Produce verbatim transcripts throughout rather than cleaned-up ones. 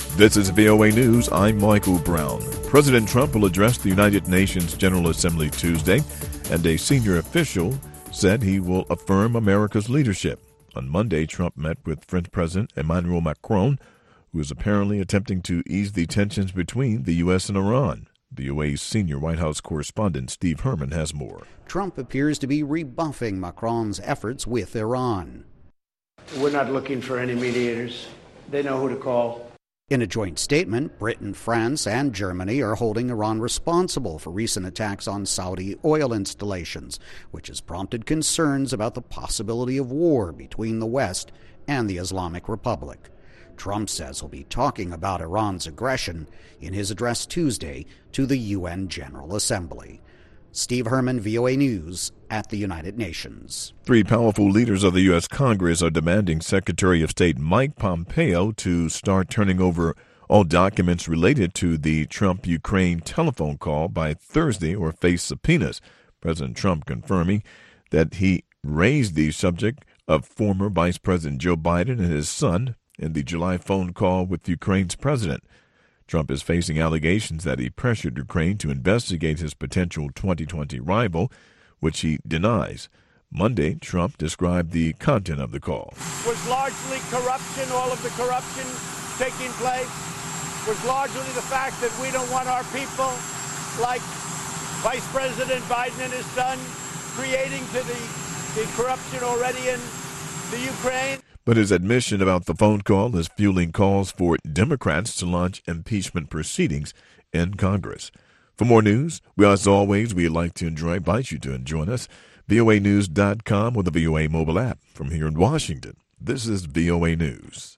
This is V O A News. I'm Michael Brown. President Trump will address the United Nations General Assembly Tuesday, and a senior official said he will affirm America's leadership. On Monday, Trump met with French President Emmanuel Macron, who is apparently attempting to ease the tensions between the U S and Iran. V O A's senior White House correspondent Steve Herman has more. Trump appears to be rebuffing Macron's efforts with Iran. We're not looking for any mediators. They know who to call. In a joint statement, Britain, France, and Germany are holding Iran responsible for recent attacks on Saudi oil installations, which has prompted concerns about the possibility of war between the West and the Islamic Republic. Trump says he'll be talking about Iran's aggression in his address Tuesday to the U N General Assembly. Steve Herman, V O A News, at the United Nations. Three powerful leaders of the U S. Congress are demanding Secretary of State Mike Pompeo to start turning over all documents related to the Trump-Ukraine telephone call by Thursday or face subpoenas. President Trump confirming that he raised the subject of former Vice President Joe Biden and his son in the July phone call with Ukraine's president. Trump is facing allegations that he pressured Ukraine to investigate his potential twenty twenty rival, which he denies. Monday, Trump described the content of the call. Was largely corruption, all of the corruption taking place, was largely the fact that we don't want our people, like Vice President Biden and his son, creating to the, the corruption already in the Ukraine. But his admission about the phone call is fueling calls for Democrats to launch impeachment proceedings in Congress. For more news, we as always, we'd like to enjoy, invite you to join us, V O A news dot com or the V O A mobile app. From here in Washington, this is V O A News.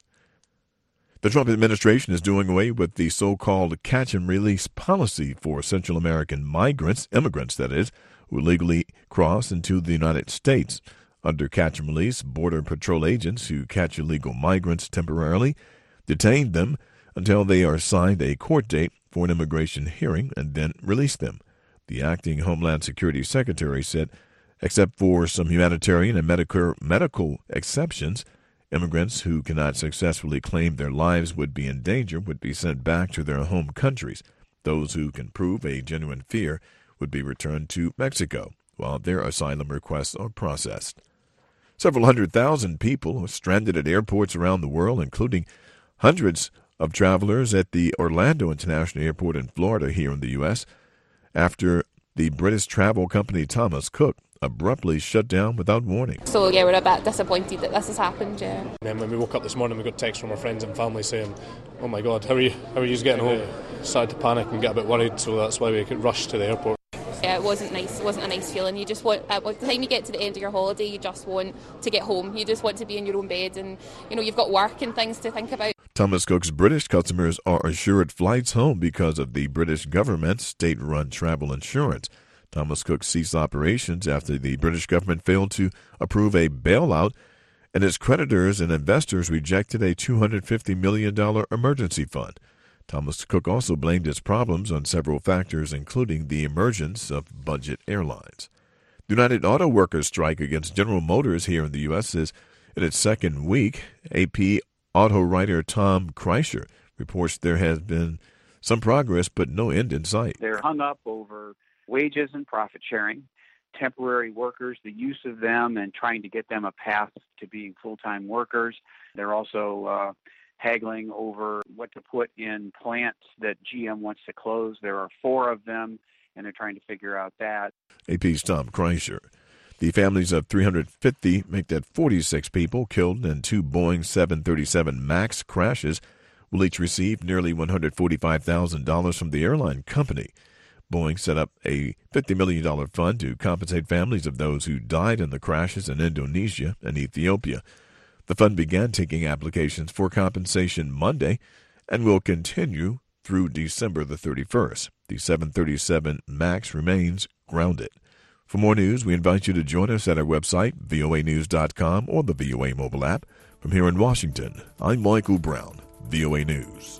The Trump administration is doing away with the so-called catch-and-release policy for Central American migrants, immigrants that is, who illegally cross into the United States. Under catch-and-release, Border Patrol agents who catch illegal migrants temporarily detain them until they are assigned a court date for an immigration hearing and then release them. The acting Homeland Security Secretary said, except for some humanitarian and medical, medical exceptions, immigrants who cannot successfully claim their lives would be in danger would be sent back to their home countries. Those who can prove a genuine fear would be returned to Mexico, while their asylum requests are processed. Several hundred thousand people are stranded at airports around the world, including hundreds of travelers at the Orlando International Airport in Florida here in the U S, after the British travel company Thomas Cook abruptly shut down without warning. So, yeah, we're a bit disappointed that this has happened, yeah. And then when we woke up this morning, we got texts from our friends and family saying, oh my God, how are you, how are you getting home? Started to panic and get a bit worried, so that's why we could rush to the airport. Yeah, it wasn't nice. It wasn't a nice feeling. You just want, at the time you get to the end of your holiday, you just want to get home. You just want to be in your own bed and, you know, you've got work and things to think about. Thomas Cook's British customers are assured flights home because of the British government's state-run travel insurance. Thomas Cook ceased operations after the British government failed to approve a bailout, and its creditors and investors rejected a two hundred fifty million dollars emergency fund. Thomas Cook also blamed its problems on several factors, including the emergence of budget airlines. The United Auto Workers strike against General Motors here in the U S is in its second week. A P auto writer Tom Kreischer reports there has been some progress, but no end in sight. They're hung up over wages and profit sharing, temporary workers, the use of them, and trying to get them a path to being full-time workers. They're also uh, haggling over what to put in plants that G M wants to close. There are four of them, and they're trying to figure out that. A P's Tom Kreischer. The families of three hundred fifty make that forty-six people killed in two Boeing seven thirty-seven MAX crashes will each receive nearly one hundred forty-five thousand dollars from the airline company. Boeing set up a fifty million dollars fund to compensate families of those who died in the crashes in Indonesia and Ethiopia. The fund began taking applications for compensation Monday and will continue through December the thirty-first. The seven thirty-seven MAX remains grounded. For more news, we invite you to join us at our website, V O A news dot com, or the V O A mobile app. From here in Washington, I'm Michael Brown, V O A News.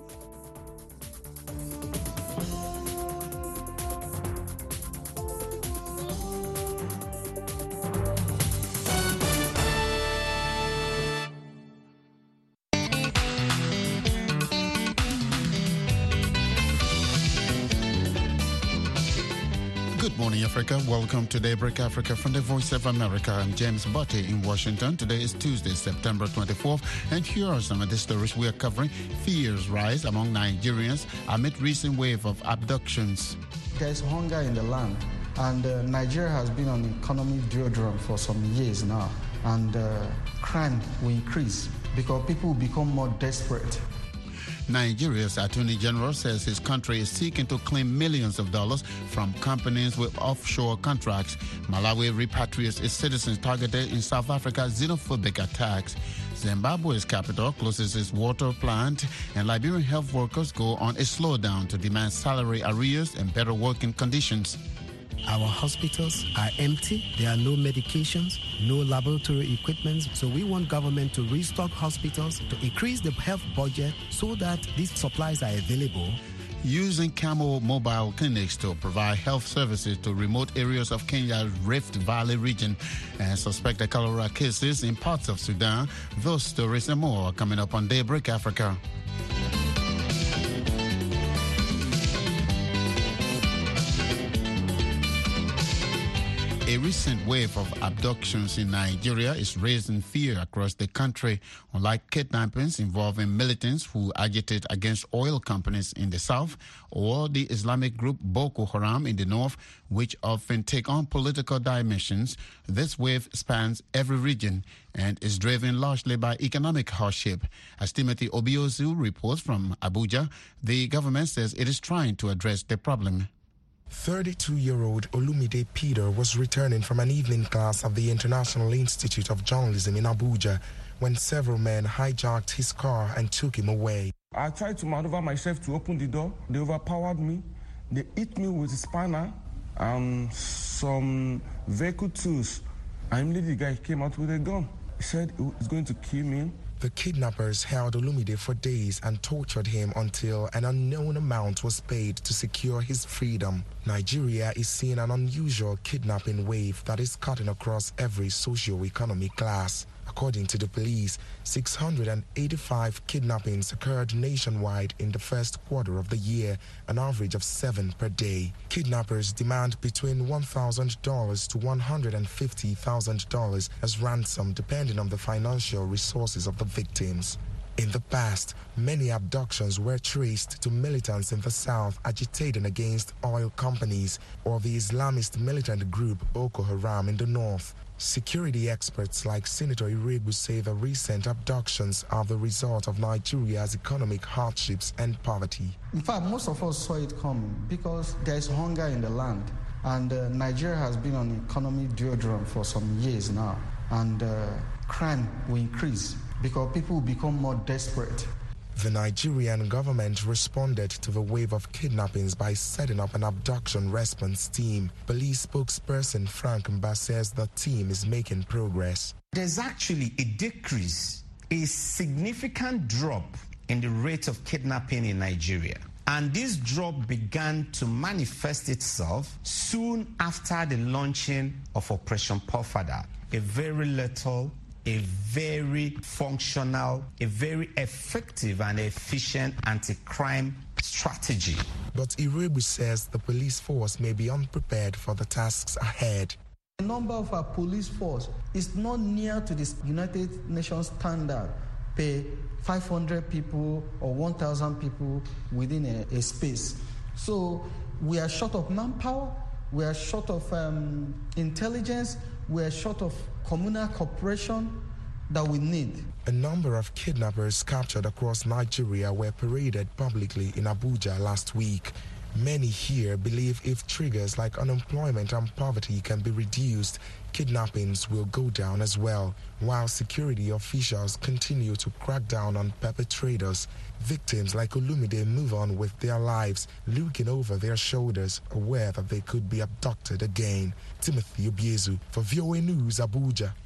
Good morning, Africa. Welcome to Daybreak Africa from the Voice of America. I'm James Botte in Washington. Today is Tuesday, September twenty-fourth, and here are some of the stories we are covering. Fears rise among Nigerians amid recent wave of abductions. There's hunger in the land, and uh, Nigeria has been on economic doldrum for some years now, and uh, crime will increase because people will become more desperate. Nigeria's Attorney General says his country is seeking to claim millions of dollars from companies with offshore contracts. Malawi repatriates its citizens targeted in South Africa's xenophobic attacks. Zimbabwe's capital closes its water plant, and Liberian health workers go on a slowdown to demand salary arrears and better working conditions. Our hospitals are empty. There are no medications, no laboratory equipment. So we want government to restock hospitals, to increase the health budget so that these supplies are available. Using Camel mobile clinics to provide health services to remote areas of Kenya's Rift Valley region and suspected cholera cases in parts of Sudan. Those stories and more are coming up on Daybreak Africa. A recent wave of abductions in Nigeria is raising fear across the country. Unlike kidnappings involving militants who agitate against oil companies in the south, or the Islamic group Boko Haram in the north, which often take on political dimensions, this wave spans every region and is driven largely by economic hardship. As Timothy Obiozu reports from Abuja, the government says it is trying to address the problem. thirty-two-year-old Olumide Peter was returning from an evening class at the International Institute of Journalism in Abuja when several men hijacked his car and took him away. I tried to maneuver myself to open the door. They overpowered me. They hit me with a spanner and some vehicle tools. And immediately the guy came out with a gun. He said he was going to kill me. The kidnappers held Olumide for days and tortured him until an unknown amount was paid to secure his freedom. Nigeria is seeing an unusual kidnapping wave that is cutting across every socio-economic class. According to the police, six hundred eighty-five kidnappings occurred nationwide in the first quarter of the year, an average of seven per day. Kidnappers demand between one thousand dollars to one hundred fifty thousand dollars as ransom, depending on the financial resources of the victims. In the past, many abductions were traced to militants in the south agitating against oil companies or the Islamist militant group Boko Haram in the north. Security experts like Senator Irebu say the recent abductions are the result of Nigeria's economic hardships and poverty. In fact, most of us saw it coming because there is hunger in the land, and uh, Nigeria has been on economic doldrum for some years now, and uh, crime will increase because people will become more desperate. The Nigerian government responded to the wave of kidnappings by setting up an abduction response team. Police spokesperson Frank Mba says the team is making progress. There's actually a decrease, a significant drop in the rate of kidnapping in Nigeria. And this drop began to manifest itself soon after the launching of Operation Pofada. A very little a very functional, a very effective and efficient anti-crime strategy. But Irebu says the police force may be unprepared for the tasks ahead. The number of our police force is not near to the United Nations standard per five hundred people or one thousand people within a, a space. So we are short of manpower, we are short of um, intelligence, we are short of communal cooperation that we need. A number of kidnappers captured across Nigeria were paraded publicly in Abuja last week. Many here believe if triggers like unemployment and poverty can be reduced, kidnappings will go down as well. While security officials continue to crack down on perpetrators, victims like Olumide move on with their lives, looking over their shoulders, aware that they could be abducted again. Timothy Obiezu for V O A News, Abuja.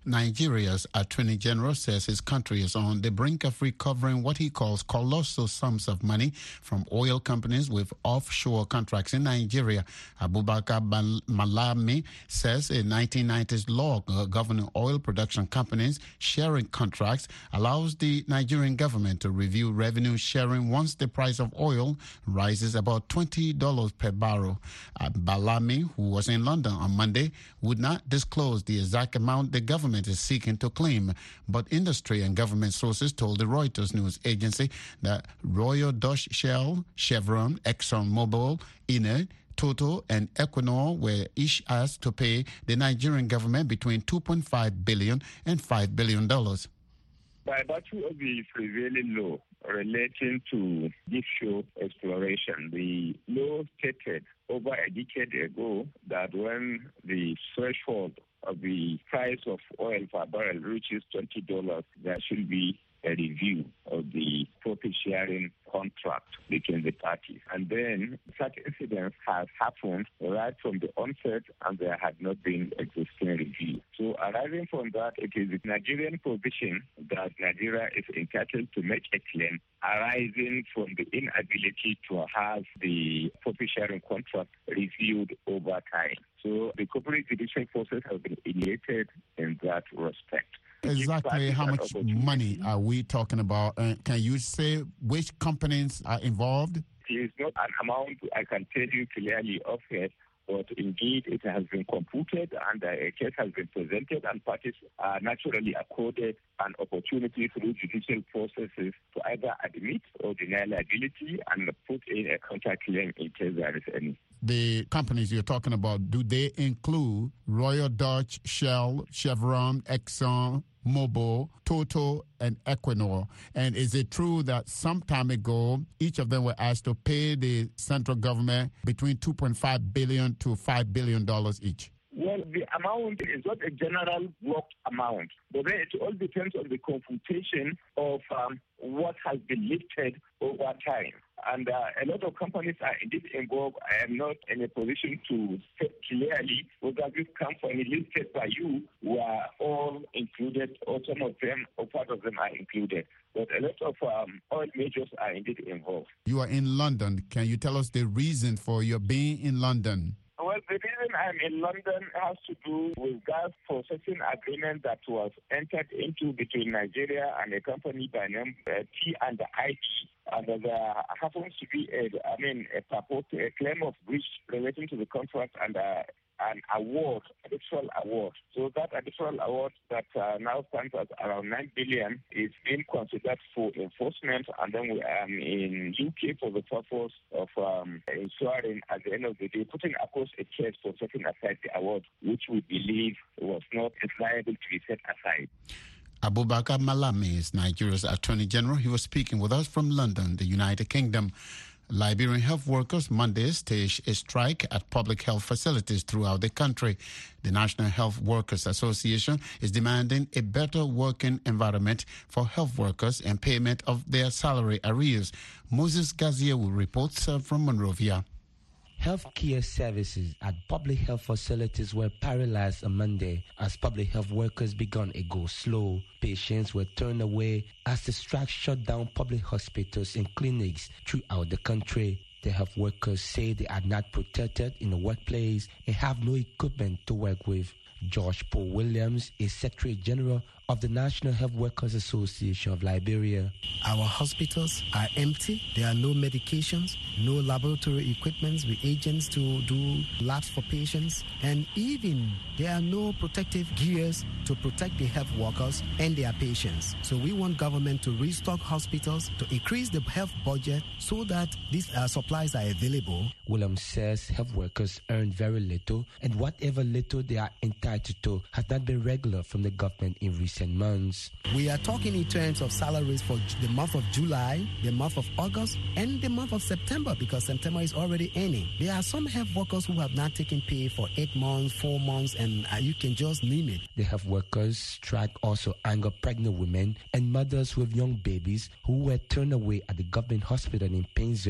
Nigeria's Attorney General says his country is on the brink of recovering what he calls colossal sums of money from oil companies with offshore contracts in Nigeria. Abubakar Malami says a nineteen nineties law governing oil production companies sharing contracts allows the Nigerian government to review revenue sharing once the price of oil rises about twenty dollars per barrel. Balami, who was in London on Monday, would not disclose the exact amount the government is seeking to claim, but industry and government sources told the Reuters news agency that Royal Dutch Shell, Chevron, ExxonMobil, Eni, Total and Equinor were each asked to pay the Nigerian government between two point five billion dollars and five billion dollars. By virtue of the prevailing law relating to deep-shore exploration, the law stated over a decade ago that when the threshold of the price of oil per barrel reaches twenty dollars, there should be a review of the profit-sharing contract between the parties. And then such incidents have happened right from the onset, and there had not been existing review. So arising from that, it is the Nigerian position that Nigeria is entitled to make a claim arising from the inability to have the profit-sharing contract reviewed over time. So the corporate judicial process has been initiated in that respect. Exactly how much money are we talking about? Uh, can you say which companies are involved? It is not an amount I can tell you clearly of it, but indeed it has been computed and a case has been presented, and parties are naturally accorded an opportunity through judicial processes to either admit or deny liability and put in a counterclaim in case there is any. The companies you're talking about, do they include Royal Dutch, Shell, Chevron, Exxon, Mobil, Total, and Equinor? And is it true that some time ago, each of them were asked to pay the central government between two point five billion dollars to five billion dollars each? Well, the amount is not a general blocked amount, but then it all depends on the computation of um, what has been lifted over time. And uh, a lot of companies are indeed involved. I am not in a position to say clearly whether this company listed by you were all included, or some of them or part of them are included. But a lot of um, oil majors are indeed involved. You are in London. Can you tell us the reason for your being in London? Well, the reason I'm in London has to do with gas processing agreement that was entered into between Nigeria and a company by name uh, T and I D. And there happens to be a, I mean, a purport, a claim of breach relating to the contract and uh, an award, additional award. So that additional award that uh, now stands at around nine billion is being considered for enforcement, and then we are in U K for the purpose of um, ensuring at the end of the day, putting across a case for setting aside the award, which we believe was not liable to be set aside. Abubakar Malami is Nigeria's Attorney General. He was speaking with us from London, the United Kingdom. Liberian health workers Monday staged a strike at public health facilities throughout the country. The National Health Workers Association is demanding a better working environment for health workers and payment of their salary arrears. Moses Gaziewu reports from Monrovia. Healthcare services at public health facilities were paralyzed on Monday as public health workers began a go slow. Patients were turned away as the strike shut down public hospitals and clinics throughout the country. The health workers say they are not protected in the workplace and have no equipment to work with. George Paul Williams is Secretary General of the National Health Workers Association of Liberia. Our hospitals are empty. There are no medications, no laboratory equipment, reagents to do labs for patients, and even there are no protective gears to protect the health workers and their patients. So we want government to restock hospitals, to increase the health budget so that these uh, supplies are available. Williams says health workers earn very little, and whatever little they are entitled to has not been regular from the government in recent months. We are talking in terms of salaries for the month of July, the month of August, and the month of September, because September is already ending. There are some health workers who have not taken pay for eight months, four months, and uh, you can just name it. The health workers' strike also angered pregnant women and mothers with young babies who were turned away at the government hospital in Painesville.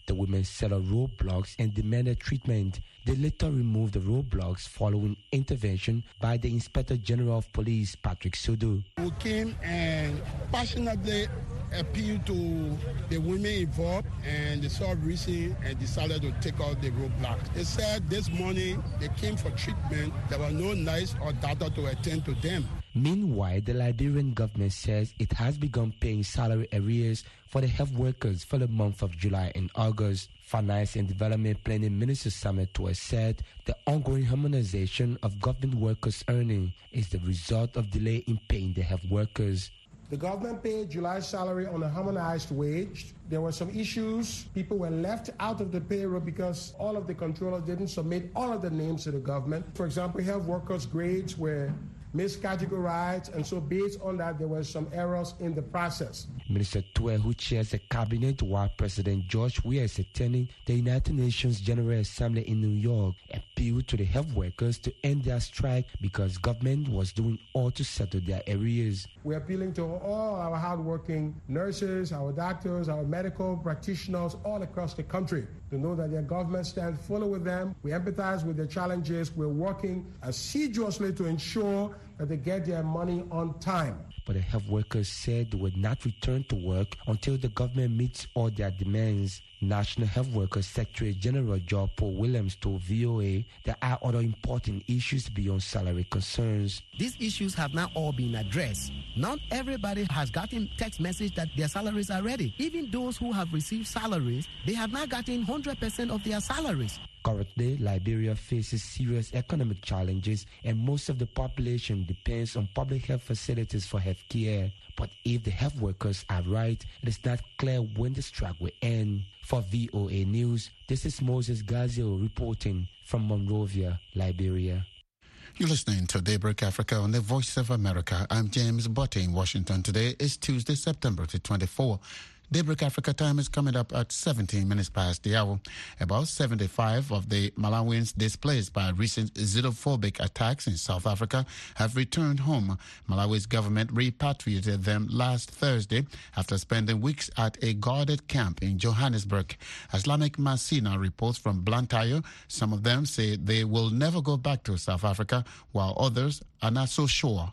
The women set up roadblocks and demanded treatment. They later removed the roadblocks following intervention by the Inspector General of Police, Patrick Sodo. We came and passionately appealed to the women involved, and they saw reason and decided to take out the roadblocks. They said this morning they came for treatment. There were no nurse or doctor to attend to them. Meanwhile, the Liberian government says it has begun paying salary arrears for the health workers for the month of July and August. Finance and Development Planning Minister Samuel Tuah said the ongoing harmonization of government workers' earnings is the result of delay in paying the health workers. The government paid July's salary on a harmonized wage. There were some issues. People were left out of the payroll because all of the controllers didn't submit all of the names to the government. For example, health workers' grades were miscategorized, and so based on that, there were some errors in the process. Minister Tuah, who chairs the cabinet while President George Weah is attending the United Nations General Assembly in New York, appealed to the health workers to end their strike because government was doing all to settle their arrears. We're appealing to all our hardworking nurses, our doctors, our medical practitioners all across the country to know that their government stands fully with them. We empathize with their challenges. We're working assiduously to ensure that they get their money on time. But the health workers said they would not return to work until the government meets all their demands. National Health Workers Secretary General Joe Paul Williams told V O A there are other important issues beyond salary concerns. These issues have not all been addressed. Not everybody has gotten text message that their salaries are ready. Even those who have received salaries, they have not gotten one hundred percent of their salaries. Currently, Liberia faces serious economic challenges, and most of the population depends on public health facilities for health care. But if the health workers are right, it is not clear when the strike will end. For V O A News, this is Moses Gazio reporting from Monrovia, Liberia. You're listening to Daybreak Africa on the Voice of America. I'm James Botte in Washington. Today is Tuesday, September twenty-fourth. Daybreak Africa time is coming up at seventeen minutes past the hour. About seventy-five of the Malawians displaced by recent xenophobic attacks in South Africa have returned home. Malawi's government repatriated them last Thursday after spending weeks at a guarded camp in Johannesburg. Islamic Masina reports from Blantyre. Some of them say they will never go back to South Africa, while others are not so sure.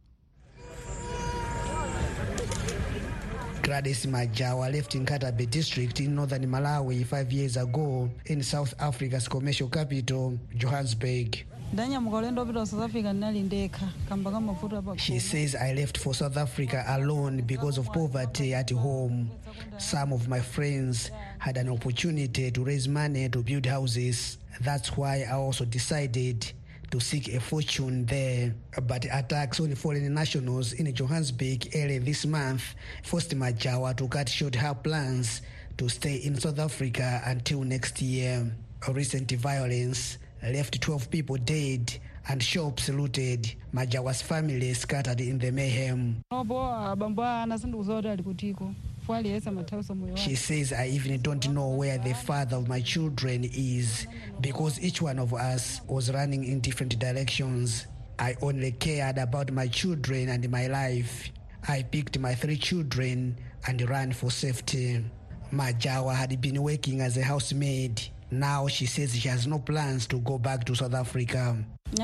Gladys Majawa left in Katabe district in northern Malawi five years ago in South Africa's commercial capital, Johannesburg. She says, I left for South Africa alone because of poverty at home. Some of my friends had an opportunity to raise money to build houses. That's why I also decided to seek a fortune there. But attacks on foreign nationals in Johannesburg early this month forced Majawa to cut short her plans to stay in South Africa until next year. Recent violence left twelve people dead and shops looted. Majawa's family scattered in the mayhem. She says, I even don't know where the father of my children is because each one of us was running in different directions. I only cared about my children and my life. I picked my three children and ran for safety. Majawa had been working as a housemaid. Now she says she has no plans to go back to South Africa.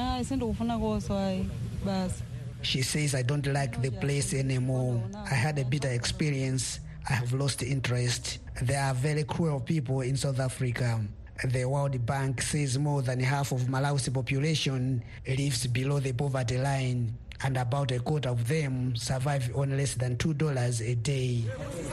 She says, I don't like the place anymore. I had a bitter experience. I have lost interest. There are very cruel people in South Africa. The World Bank says more than half of Malawi's population lives below the poverty line, and about a quarter of them survive on less than two dollars a day.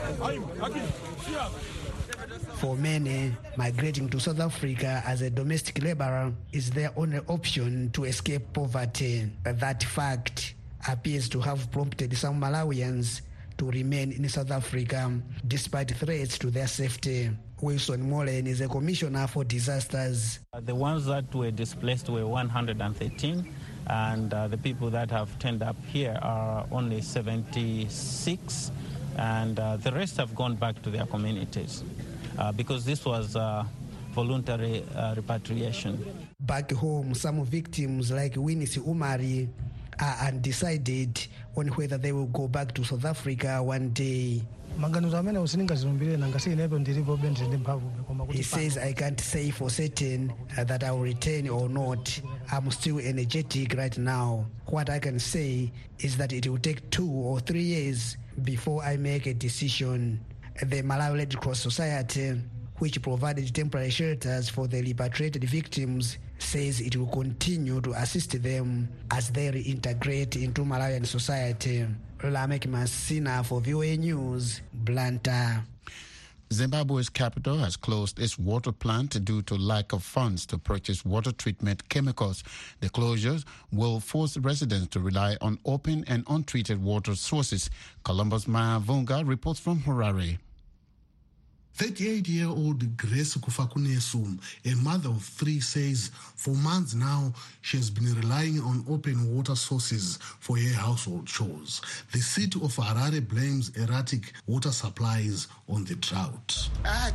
For many, migrating to South Africa as a domestic laborer is their only option to escape poverty. That fact appears to have prompted some Malawians to remain in South Africa despite threats to their safety. Wilson Molen is a commissioner for disasters. The ones that were displaced were one hundred thirteen, and uh, the people that have turned up here are only seventy-six, and uh, the rest have gone back to their communities uh, because this was uh, voluntary uh, repatriation. Back home, some victims like Winnie Umari are undecided on whether they will go back to South Africa one day. He says, I can't say for certain that I will return or not. I'm still energetic right now. What I can say is that it will take two or three years before I make a decision. The Malawi Red Cross Society, which provided temporary shelters for the repatriated victims, says it will continue to assist them as they reintegrate into Malawian society. Lamek Masina for V O A News, Blantyre. Zimbabwe's capital has closed its water plant due to lack of funds to purchase water treatment chemicals. The closures will force residents to rely on open and untreated water sources. Columbus Mahavunga reports from Harare. thirty-eight-year-old Grace Kufakunesu, a mother of three, says for months now she has been relying on open water sources for her household chores. The city of Harare blames erratic water supplies on the drought.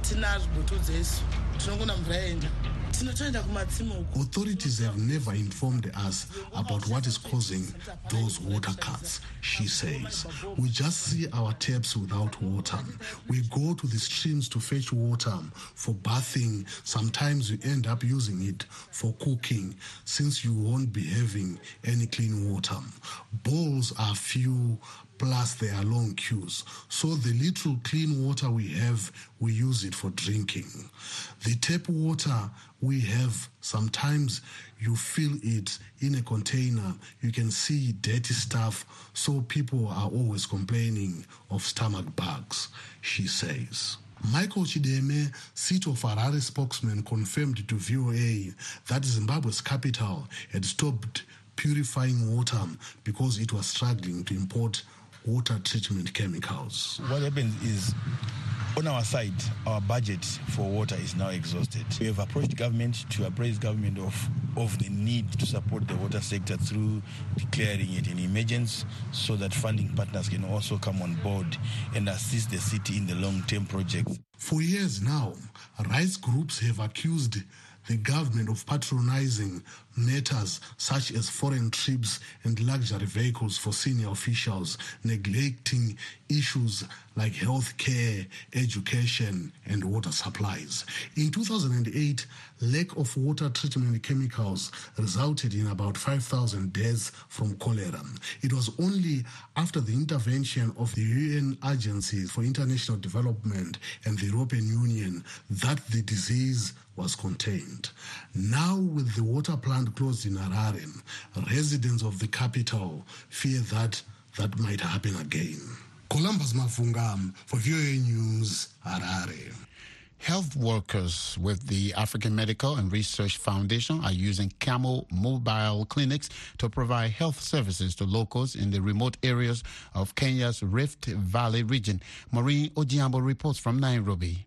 Authorities have never informed us about what is causing those water cuts, she says. We just see our taps without water. We go to the streams to fetch water for bathing. Sometimes you end up using it for cooking since you won't be having any clean water. Bowls are few, plus there are long queues. So the little clean water we have, we use it for drinking. The tap water we have, sometimes you fill it in a container. You can see dirty stuff, so people are always complaining of stomach bugs, she says. Michael Chideme, City of Harare spokesman, confirmed to V O A that Zimbabwe's capital had stopped purifying water because it was struggling to import water treatment chemicals. What happens is, on our side, our budget for water is now exhausted. We have approached government to appraise government of, of the need to support the water sector through declaring it an emergency so that funding partners can also come on board and assist the city in the long-term projects. For years now, rights groups have accused the government of patronizing matters such as foreign trips and luxury vehicles for senior officials, neglecting issues like health care, education, and water supplies. In two thousand eight, lack of water treatment chemicals resulted in about five thousand deaths from cholera. It was only after the intervention of the U N agencies for international development and the European Union that the disease was contained. Now, with the water plant closed in Harare, residents of the capital fear that that might happen again. Columbus Mavunga for V O A News, Harare. Health workers with the African Medical and Research Foundation are using Camel mobile clinics to provide health services to locals in the remote areas of Kenya's Rift Valley region. Maureen Ojiambo reports from Nairobi.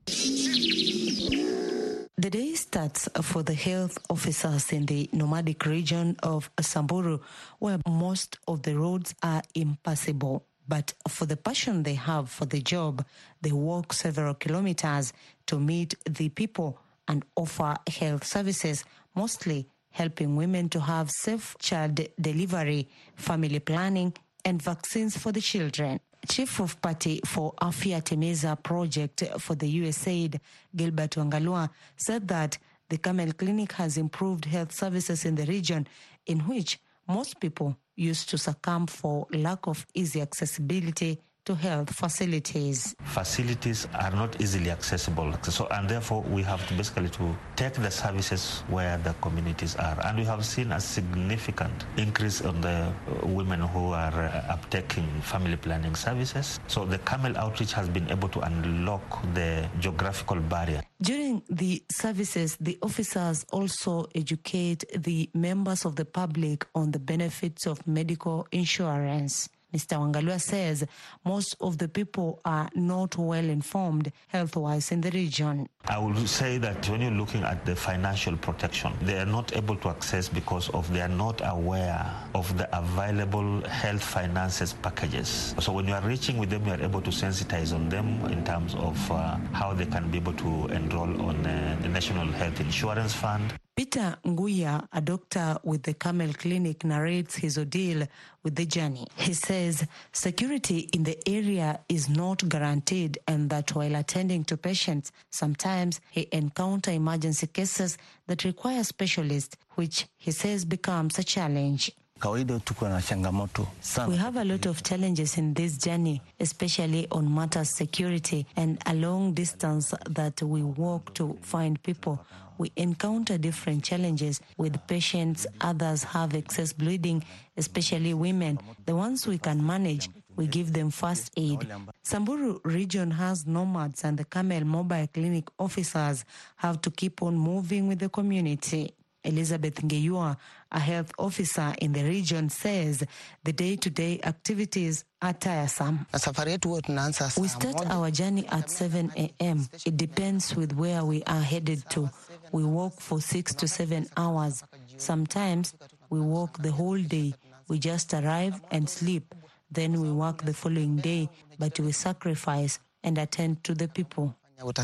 The day starts for the health officers in the nomadic region of Samburu, where most of the roads are impassable. But for the passion they have for the job, they walk several kilometers to meet the people and offer health services, mostly helping women to have safe child delivery, family planning, and vaccines for the children. Chief of Party for Afya Temeza project for the U S A I D, Gilbert Wangalua, said that the Camel Clinic has improved health services in the region in which most people used to succumb for lack of easy accessibility to health facilities. Facilities are not easily accessible, so and therefore we have to basically to take the services where the communities are, and we have seen a significant increase on the women who are uh, uptaking family planning services. So the Camel outreach has been able to unlock the geographical barrier. During the services, the officers also educate the members of the public on the benefits of medical insurance. Mister Wangalua says most of the people are not well informed health-wise in the region. I would say that when you're looking at the financial protection, they are not able to access because of they are not aware of the available health finances packages. So when you are reaching with them, you are able to sensitize on them in terms of uh, how they can be able to enroll on uh, the National Health Insurance Fund. Peter Nguya, a doctor with the Camel Clinic, narrates his ordeal with the journey. He says security in the area is not guaranteed and that while attending to patients, sometimes he encounters emergency cases that require specialists, which he says becomes a challenge. We have a lot of challenges in this journey, especially on matters security and a long distance that we walk to find people. We encounter different challenges with patients. Others have excess bleeding, especially women. The ones we can manage, we give them first aid. Samburu region has nomads and the Camel Mobile Clinic officers have to keep on moving with the community. Elizabeth Ngeyua, a health officer in the region, says the day-to-day activities are tiresome. We start our journey at seven a.m. It depends with where we are headed to. We walk for six to seven hours. Sometimes we walk the whole day. We just arrive and sleep. Then we work the following day, but we sacrifice and attend to the people.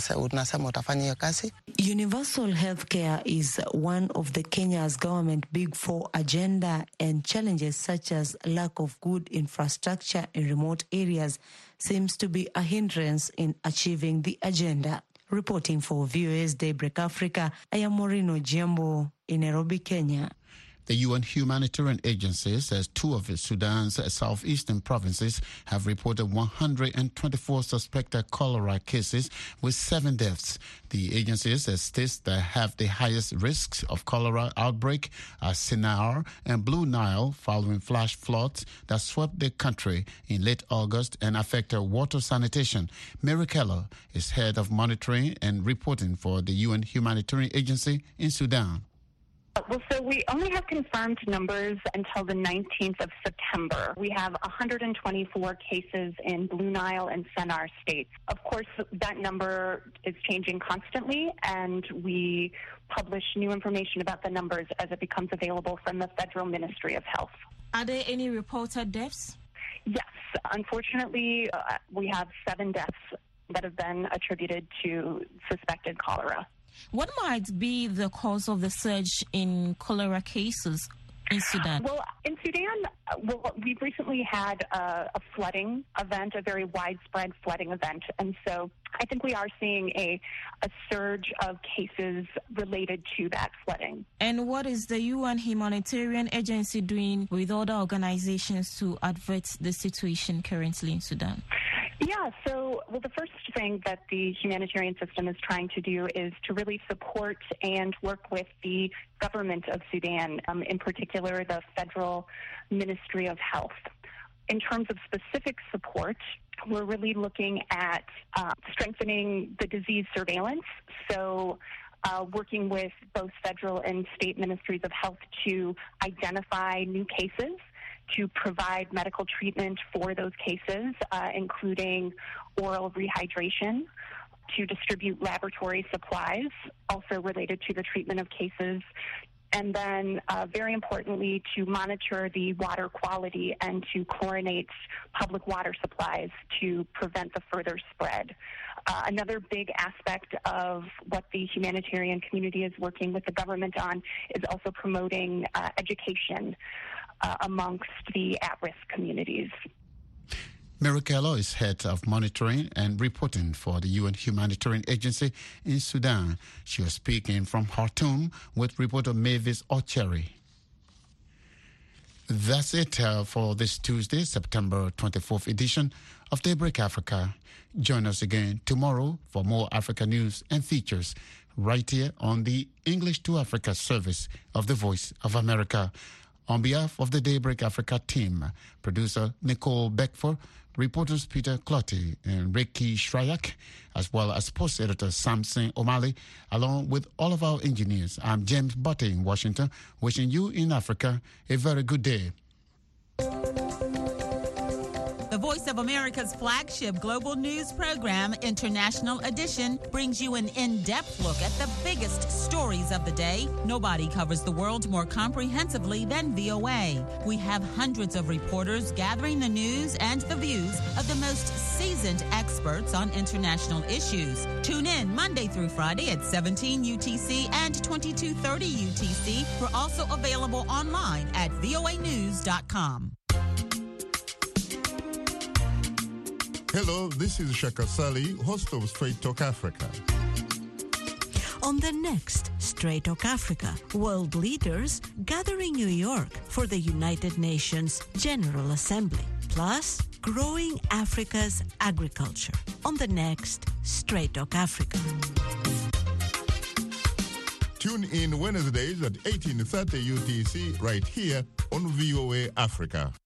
Universal healthcare is one of the Kenya's government big four agenda, and challenges such as lack of good infrastructure in remote areas seems to be a hindrance in achieving the agenda. Reporting for V O A's Daybreak Africa, I am Morino Jiambo in Nairobi, Kenya. The U N Humanitarian Agency says two of Sudan's southeastern provinces have reported one hundred twenty-four suspected cholera cases with seven deaths. The agency says states that have the highest risks of cholera outbreak are Sinnar and Blue Nile following flash floods that swept the country in late August and affected water sanitation. Mary Keller is head of monitoring and reporting for the U N Humanitarian Agency in Sudan. Well, so we only have confirmed numbers until the nineteenth of September. We have one hundred twenty-four cases in Blue Nile and Sennar states. Of course, that number is changing constantly, and we publish new information about the numbers as it becomes available from the Federal Ministry of Health. Are there any reported deaths? Yes. Unfortunately, uh, we have seven deaths that have been attributed to suspected cholera. What might be the cause of the surge in cholera cases in Sudan? Well, in Sudan, well, we've recently had a, a flooding event, a very widespread flooding event. And so I think we are seeing a, a surge of cases related to that flooding. And what is the U N Humanitarian Agency doing with other organizations to avert the situation currently in Sudan? Yeah, so, well, the first thing that the humanitarian system is trying to do is to really support and work with the government of Sudan, um, in particular the Federal Ministry of Health. In terms of specific support, we're really looking at uh, strengthening the disease surveillance, so uh, working with both federal and state ministries of health to identify new cases, to provide medical treatment for those cases, uh, including oral rehydration, to distribute laboratory supplies, also related to the treatment of cases, and then, uh, very importantly, to monitor the water quality and to chlorinate public water supplies to prevent the further spread. Uh, another big aspect of what the humanitarian community is working with the government on is also promoting uh, education Uh, amongst the at-risk communities. Mary Keller is head of monitoring and reporting for the U N Humanitarian Agency in Sudan. She was speaking from Khartoum with reporter Mavis Ocheri. That's it uh, for this Tuesday, September twenty-fourth edition of Daybreak Africa. Join us again tomorrow for more Africa news and features right here on the English to Africa service of the Voice of America. On behalf of the Daybreak Africa team, producer Nicole Beckford, reporters Peter Clotty and Ricky Shryak, as well as post editor Samson O'Malley, along with all of our engineers, I'm James Butte in Washington, wishing you in Africa a very good day. The Voice of of America's flagship global news program, International Edition, brings you an in-depth look at the biggest stories of the day. Nobody covers the world more comprehensively than V O A. We have hundreds of reporters gathering the news and the views of the most seasoned experts on international issues. Tune in Monday through Friday at seventeen U T C and twenty-two thirty U T C. We're also available online at V O A news dot com. Hello, this is Shaka Sali, host of Straight Talk Africa. On the next Straight Talk Africa, world leaders gather in New York for the United Nations General Assembly, plus growing Africa's agriculture. On the next Straight Talk Africa. Tune in Wednesdays at eighteen thirty U T C right here on V O A Africa.